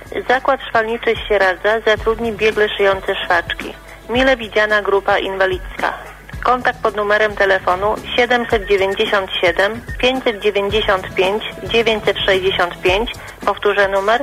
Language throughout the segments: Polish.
Zakład Szwalniczy Sieradza zatrudni biegle szyjące szwaczki. Mile widziana grupa inwalidzka. Kontakt pod numerem telefonu 797 595 965. Powtórzę numer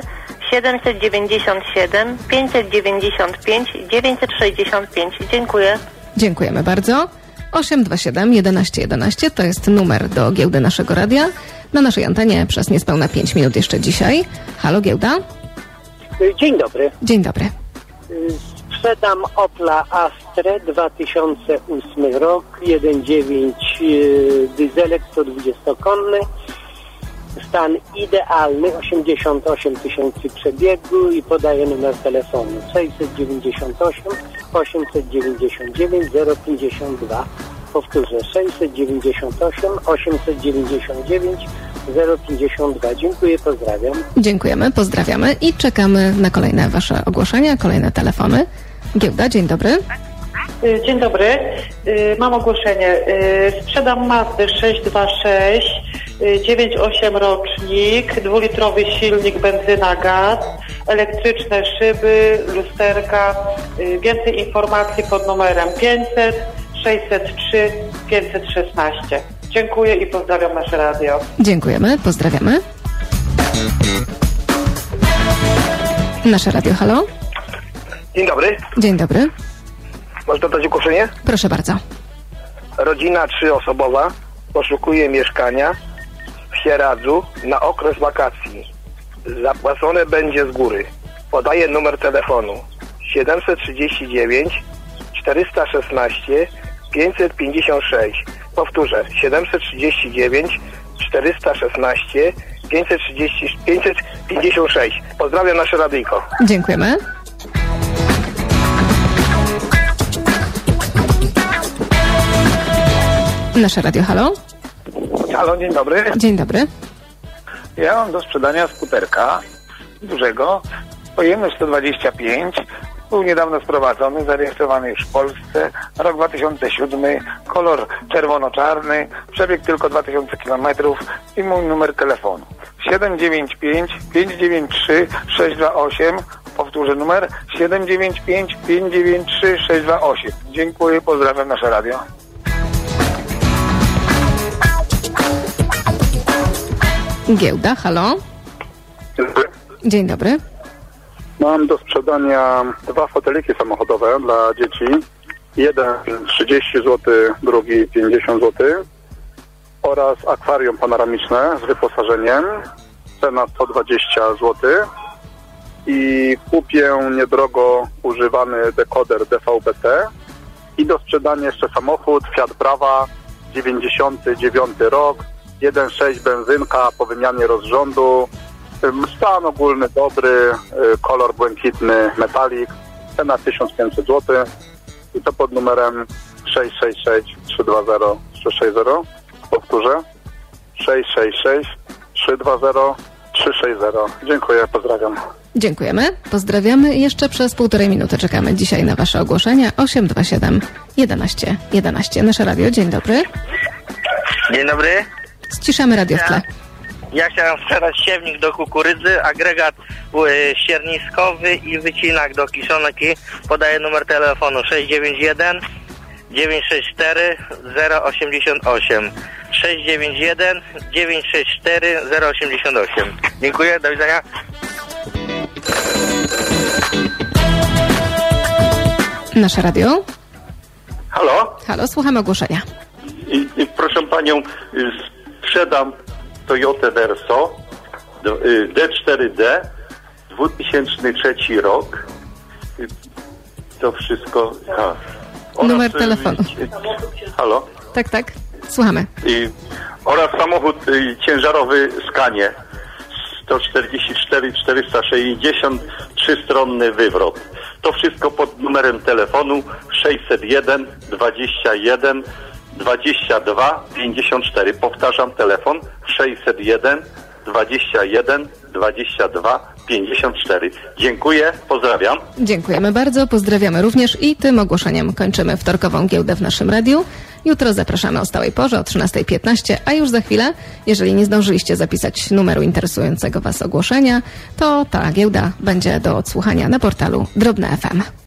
797 595 965. Dziękuję. Dziękujemy bardzo. 827 11 11 to jest numer do giełdy naszego radia. Na naszej antenie przez niespełna 5 minut jeszcze dzisiaj. Halo, giełda? Dzień dobry. Dzień dobry. Sprzedam Opla Astrę 2008 rok, 1.9 dyzelek 120-konny. Stan idealny, 88 tysięcy przebiegu i podaję numer telefonu 698 899 052. Powtórzę 698 899 052. Dziękuję, pozdrawiam. Dziękujemy, pozdrawiamy i czekamy na kolejne Wasze ogłoszenia, kolejne telefony. Giełda, dzień dobry. Dzień dobry. Mam ogłoszenie. Sprzedam Mazdę 626, 9.8 rocznik, 2-litrowy silnik, benzyna, gaz, elektryczne szyby, lusterka. Więcej informacji pod numerem 500 603 516. Dziękuję i pozdrawiam nasze radio. Dziękujemy, pozdrawiamy. Nasze radio, halo? Dzień dobry. Dzień dobry. Można dać ogłoszenie? Proszę bardzo. Rodzina 3-osobowa poszukuje mieszkania w Sieradzu na okres wakacji. Zapłacone będzie z góry. Podaję numer telefonu 739 416 556. Powtórzę 739 416 556. Pozdrawiam nasze radyjko. Dziękujemy. Nasze radio, halo? Halo, dzień dobry. Dzień dobry. Ja mam do sprzedania skuterka dużego, pojemność 125, był niedawno sprowadzony, zarejestrowany już w Polsce, rok 2007, kolor czerwono-czarny, przebieg tylko 2000 km i mój numer telefonu 795 593 628. Powtórzę numer 795 593 628. Dziękuję, pozdrawiam nasze radio. Giełda, halo? Dzień dobry. Mam do sprzedania 2 foteliki samochodowe dla dzieci. Jeden 30 zł, drugi 50 zł. Oraz akwarium panoramiczne z wyposażeniem. Cena 120 zł. I kupię niedrogo używany dekoder DVB-T. I do sprzedania jeszcze samochód Fiat Brava, 99 rok. 1.6 benzynka po wymianie rozrządu. Stan ogólny dobry, kolor błękitny, metalik, cena 1500 zł i to pod numerem 666 320 360. Powtórzę 666 320 360. Dziękuję, pozdrawiam. Dziękujemy, pozdrawiamy i jeszcze przez 1,5 minuty czekamy dzisiaj na Wasze ogłoszenia. 827 11 11. Nasze radio, dzień dobry. Dzień dobry. Ściszamy radio w tle. Ja chciałem sprzedać siewnik do kukurydzy, agregat sierniskowy i wycinak do kiszonki. Podaję numer telefonu 691 964 088. 691 964 088. Dziękuję, do widzenia. Nasze radio. Halo? Halo, słuchamy ogłoszenia. Proszę panią, sprzedam Toyotę Verso D4D 2003 rok. To wszystko. Numer telefonu. Halo? Tak, tak. Słuchamy. Oraz samochód ciężarowy Scanie 144 460, 3-stronny wywrot. To wszystko pod numerem telefonu 601 21 22 54. Powtarzam, telefon 601 21 22 54. Dziękuję, pozdrawiam. Dziękujemy bardzo, pozdrawiamy również i tym ogłoszeniem kończymy wtorkową giełdę w naszym radiu. Jutro zapraszamy o stałej porze o 13:15, a już za chwilę, jeżeli nie zdążyliście zapisać numeru interesującego Was ogłoszenia, to ta giełda będzie do odsłuchania na portalu Drobne FM.